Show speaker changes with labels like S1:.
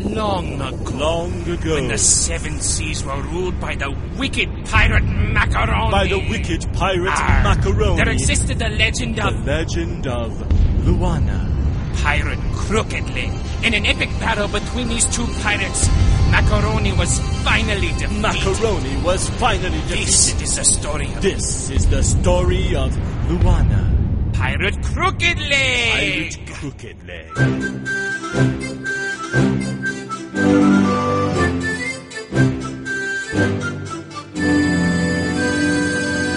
S1: Long ago.
S2: Long ago.
S1: When the seven seas were ruled by the wicked pirate Macaroni.
S2: By the wicked pirate Macaroni.
S1: There existed the legend of...
S2: The legend of Luana.
S1: Pirate Crooked Leg. In an epic battle between these two pirates, Macaroni was finally defeated.
S2: Macaroni was finally defeated.
S1: This is the story of...
S2: This is the story of Luana.
S1: Pirate Crooked Leg.
S2: Pirate Crooked Leg.